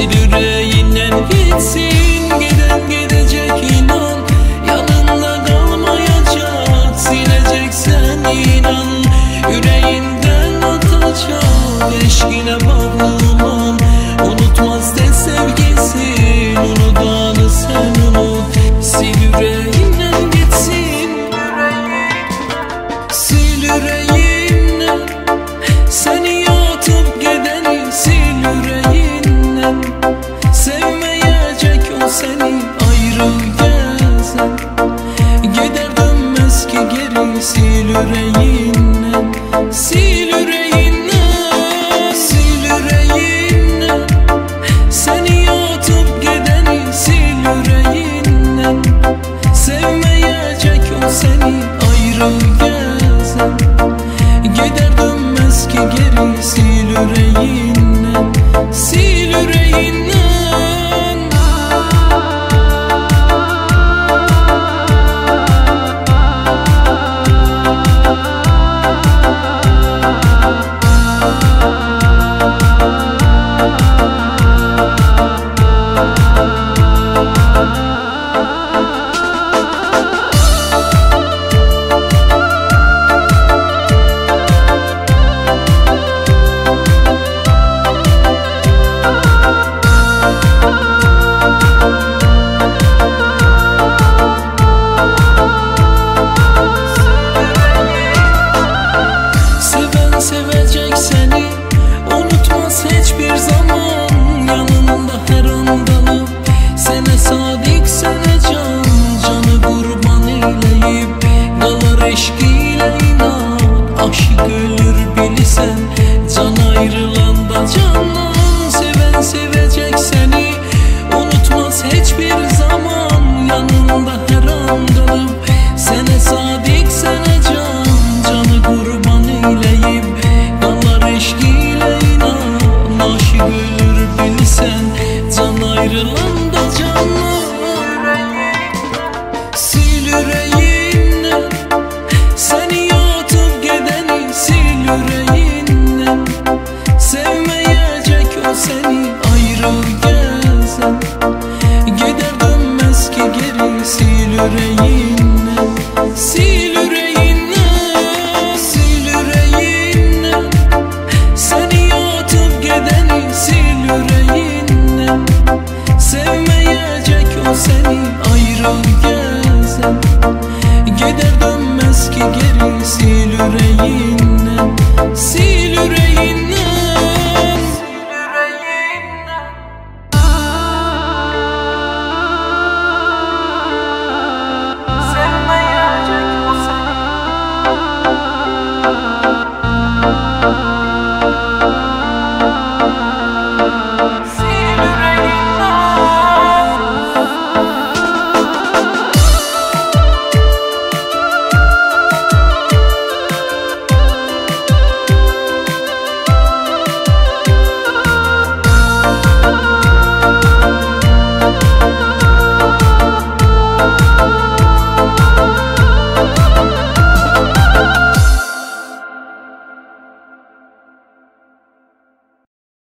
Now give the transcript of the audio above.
sil yüreğinden gitsin. Giden gidecek inan, yanında kalmayacak, sileceksen inan. Yüreğinden atacak, eşkine bağlaman. Unutmaz de sevgisin, unutanı sen unut. Sil yüreğinden gitsin, sil yüreğinden. Seni yatıp gideni sil yüreğinden. Sevmeyecek o seni ayrı gezen. Gider dönmez ki geri, sil yüreğinden. Sil yüreğinden, sil yüreğinden. Seni yatıp gideni sil yüreğinden. Sevmeyecek o seni ayrı gezen. Gider dönmez ki geri, sil yüreğinden. Sil yüreğinden. Sevecek seni, unutmaz hiçbir zaman. Yanında her an kalıp, sene sadık sene can. Canı kurban eyleyip, kalar eşkiyle inan. Aşık ölür bilsen, can ayrılanda candan. Seven sevecek seni, unutmaz hiçbir zaman. Yanında her an kalıp, sene sadık sene can. Canı kurban eyleyip, eşkiyle inan. Aşık ölür bilsen, can ayrılan